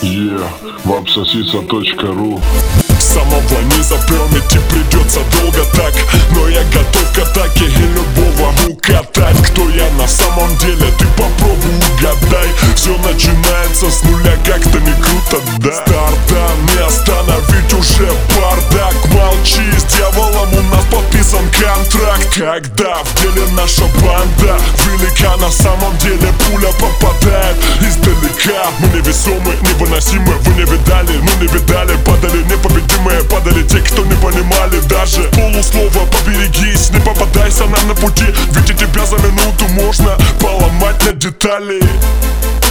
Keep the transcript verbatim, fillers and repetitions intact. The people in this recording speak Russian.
Yeah, вапсосиса точка ру. Самого низа прям идти придется долго так, но я готов к атаке и любого укатать. Кто я на самом деле, ты попробуй угадай. Все начинается с нуля, как-то не круто, да? Стартан, не остановить уже бардак. Молчи, с дьяволом у нас подписан контракт. Когда в деле наша банда велика, на самом деле пуля попадает издалека. Мы невесомы, невыносимы, вы не видали, мы не видали. Падали непобедимые, падали те, кто не понимали даже полуслова. Поберегись, не попадайся нам на пути, ведь и тебя за минуту можно поломать на детали.